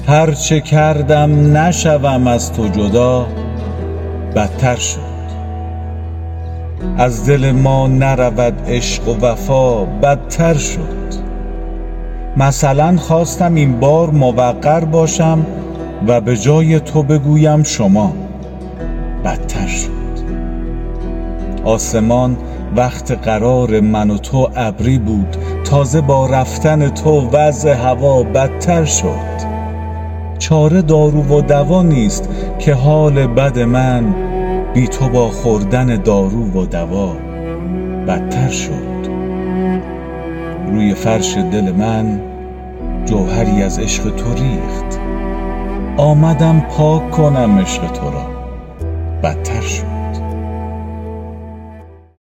هرچه کردم نشوم از تو جدا، بدتر شد. از دل ما نرود عشق و وفا، بدتر شد. مثلا خواستم این بار موقر باشم و به جای تو بگویم شما، بدتر شد. آسمان وقت قرار من و تو ابری بود، تازه با رفتن تو وضع هوا بدتر شد. چاره دارو و دوا نیست که حال بد من بی تو با خوردن دارو و دوا بدتر شد. روی فرش دل من جوهری از عشق تو ریخت، آمدم پاک کنم عشق تو را، بدتر شد.